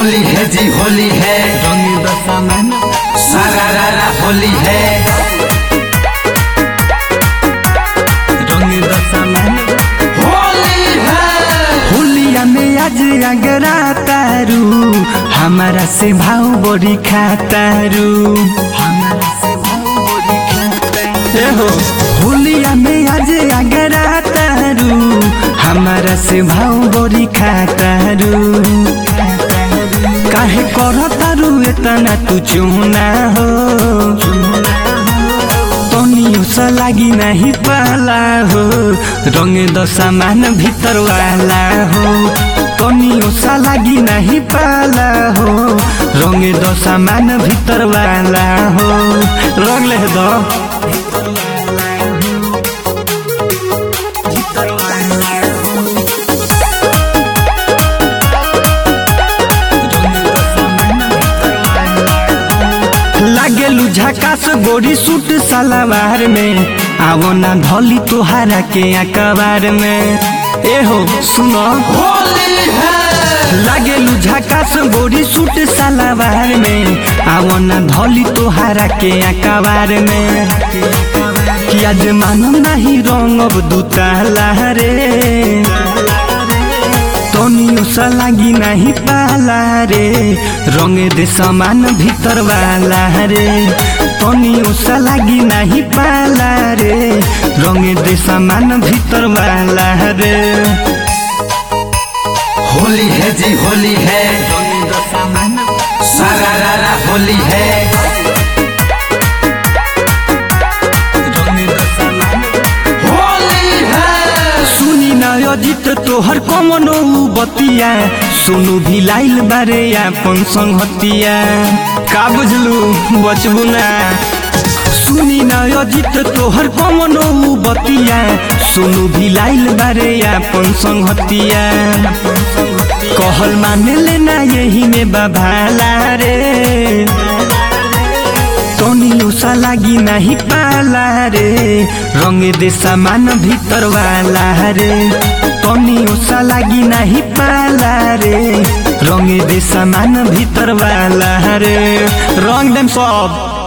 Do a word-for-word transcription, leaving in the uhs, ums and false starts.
होली है जी होली है, रंग दसामन सारा रारा होली है, रंग दसामन होली है। होलिया में आज अगरा तारू हमारा से भाव बड़ी खातारू, हमारा से भाव बड़ी खातारू। होलिया में आज अगरा तारू हमारा से भाव बड़ी खातारू। काहे करो तारू इतना तू चुना हो, तनियो सा लागी नहीं पाला हो, रंग दसामन भीतर वाला हो। तनियो सा लागी नहीं पाला हो, रंग दसामन भीतर वाला हो। रंग ले दो लागेलू झकास गोरी सूट सलवार में, आवो ना धोली तोहारा के अकबार में। ए हो सुनो होली है, लागेलू झकास गोरी सूट सलवार में, आवो ना धोली तोहारा के अकबार में। कि आज मानो नहीं रंग अब दुताला रे, तनियो सा लागी नहीं पाला रे, रंग दे समान भीतर वाला रे। तनियो सा लागी नहीं पाला रे, रंग दे समान भीतर वाला रे। होली है जी होली है, रंग दसामन सारा रारा होली है, रंग दसामन होली है। सुनी ना अजित तोहर कमनो बतिया, सुनु भी लाइल बारे अपन संगतिया। का बुझलू बचबू ना, सुनी ना अजित तोहर कमनो बतिया, सुनु भी लाइल बारे अपन संगतिया। कहल माने लेना यही में बाभाला रे, तनियो सा लागी नहीं पाला रे, रंग दे समान भीतर वाला रे। तनियो सा लागी नहीं पाला रे, रंग दे समान भीतर वाला रे। रंग देम सब।